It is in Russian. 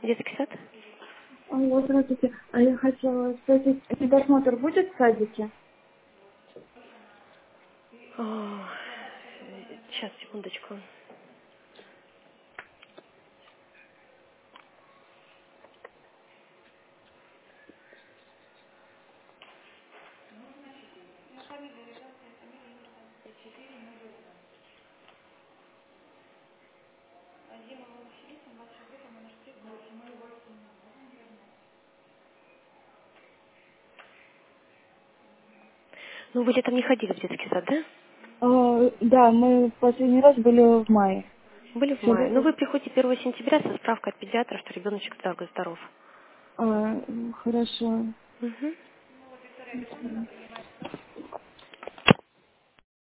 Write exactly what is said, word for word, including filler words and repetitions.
Детский сад? Алло, здравствуйте. А я хотела спросить, медосмотр будет в садике? О, сейчас, секундочку. Ну, вы летом не ходили в детский сад, да? А, да, мы в последний раз были в мае. Были в Все мае. Ну, лето. вы приходите первого сентября со справкой от педиатра, что ребеночек здоров. А, хорошо. Угу.